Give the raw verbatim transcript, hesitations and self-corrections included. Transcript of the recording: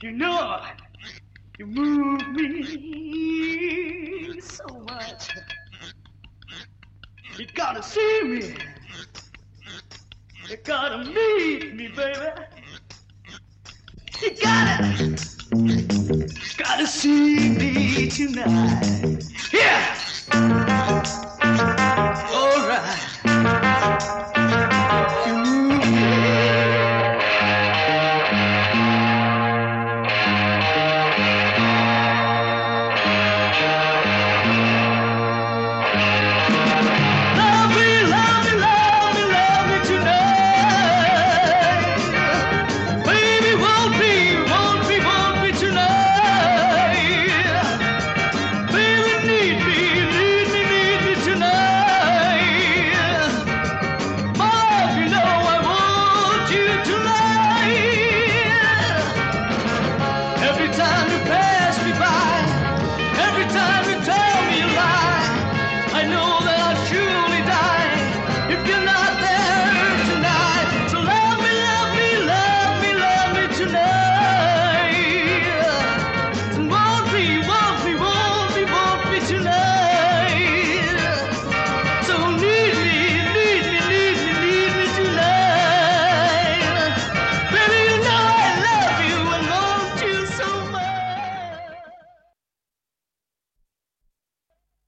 You know, you move me so much. You gotta see me. You gotta meet me, baby. You gotta, gotta see me tonight. Yeah.